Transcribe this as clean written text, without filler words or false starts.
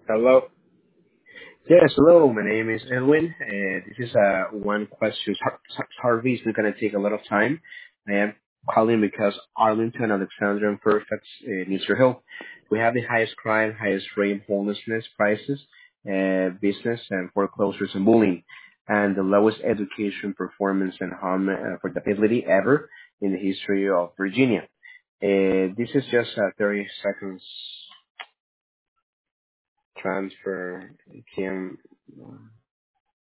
Hello. Yes, hello. My name is Edwin, and this is one question survey. It's not going to take a lot of time. I am calling because Arlington, Alexandria, and Fairfax needs your help. We have the highest crime, highest rate of homelessness prices, business and foreclosures and bullying, and the lowest education performance and home affordability ever in the history of Virginia. This is just a 30 seconds transfer. Kim.